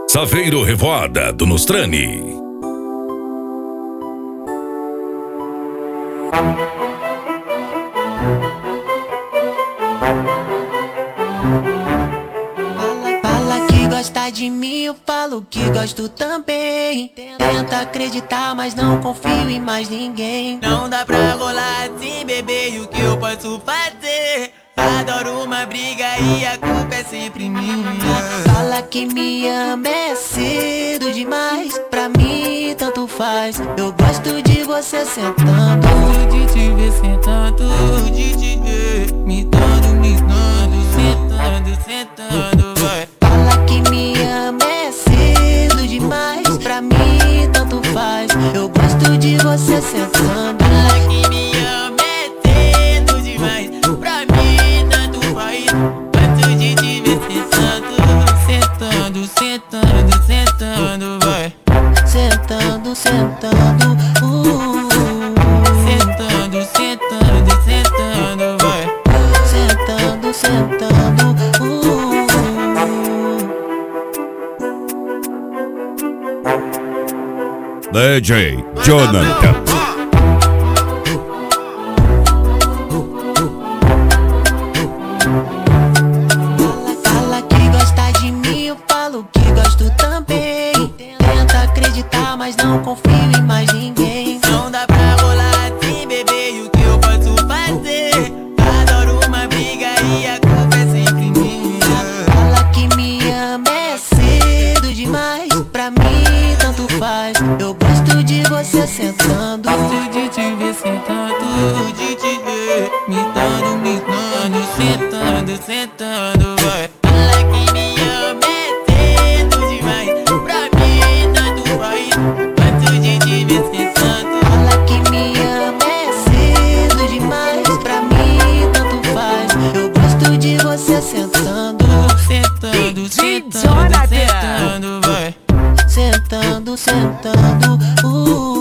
Saveiro Revoada do Nostrani. Fala que gosta de mim, eu falo que gosto também. Tenta acreditar, mas não confio em mais ninguém. Não dá pra rolar assim, bebê, e o que eu posso fazer? Adoro uma briga e a culpa é sempre minha. Fala que me ama, é cedo demais. Pra mim tanto faz. Eu gosto de você sentando. Gosto de te ver sentando, de te ver me dando, sentando, vai. Fala que me ama, é cedo demais. Pra mim tanto faz. Eu gosto de você sentando. Fala que me ama, é cedo demais. Pra mim tanto faz. Gosto de te ver sentando, sentando, vai. Sentando. Sentando, vai. Sentando. DJ Jonathan. Fala que gosta de mim, eu falo que gosto também. Tenta acreditar, mas não confio em mais ninguém. Não dá pra rolar assim, bebê, e o que eu posso fazer? Adoro uma briga e a culpa é sempre minha. Fala que me ama, é cedo demais. Pra mim tanto faz. Eu gosto de você sentando. Gosto de te ver sentado, de te ver me dando, sentando, vai. Fala que me ama, é cedo demais. Pra mim tanto faz. Gosto de te ver sentando. Fala que me ama, é cedo demais. Pra mim tanto faz. Eu gosto de você sentando. Sentando, vai. Sentando.